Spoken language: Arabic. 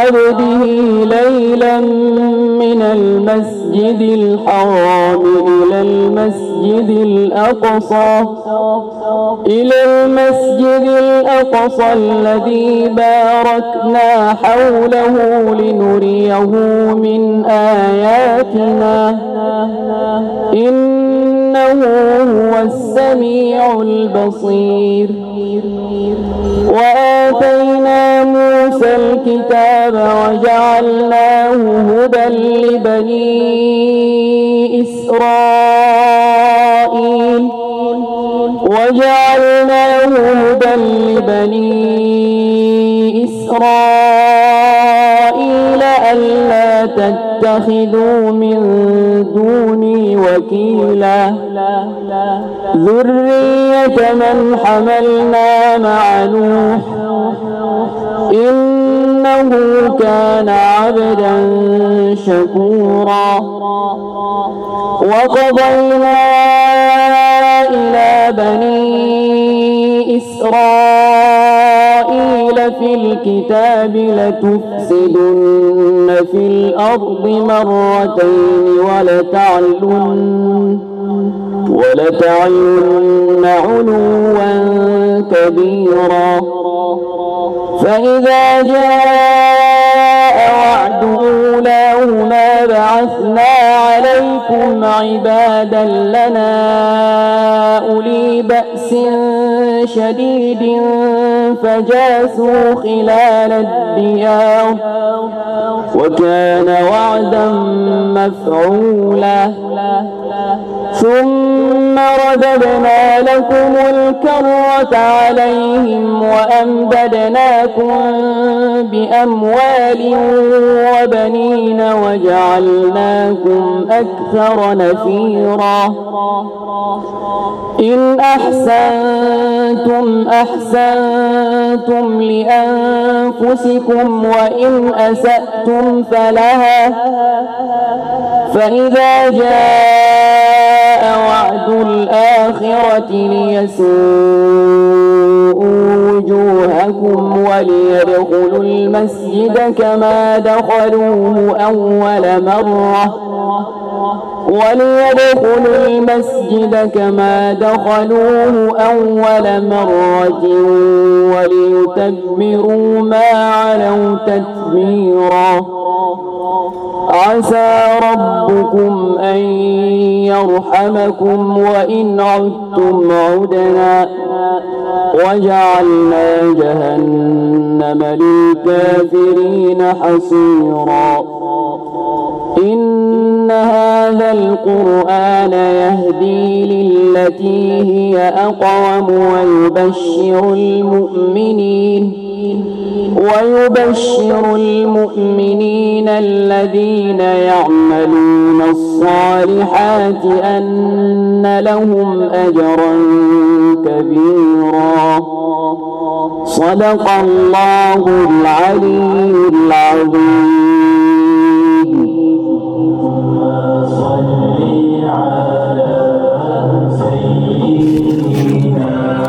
عبده ليلا من المسجد الحرام إلى المسجد الأقصى الذي باركنا حوله لنريه من آياتنا إنه هو السميع البصير. وآتينا موسى الكتاب وجعلناه هدى لبني إسرائيل ألا تتخذوا من دوني وكيلا ذرية من حملنا مع نوح إنه كان عبدا شكورا. وقضينا إلى بني إسرائيل في الكتاب لتفسدن في الأرض مرتين ولتعلن علوا كبيرا. فإذا جاء وعد أولاهما بعثنا عليكم عبادا لنا أولي بأس شديد فجاسوا خلال الديار وكان وعدا مفعولا. ثم رددنا لكم الكرة عليهم وأمددناكم بأموال وبنين وجعلناكم أكثر نفيرا. إن أحسنتم أحسنتم لأنفسكم وإن أسأتم فلها. فإذا جاء وعد الآخرة ليسوءوا وجوهكم وليدخلوا المسجد كما دخلوه أول مرة وليتبروا ما علوا تتبيرا. عسى ربكم أن يرحمكم وإن عدتم عدنا وجعلنا جهنم للكافرين حصيرا. إن هذا القرآن يهدي للتي هي أقوم ويبشر المؤمنين الذين يعملون الصالحات أن لهم أجرا كبيرا. صدق الله العلي العظيم.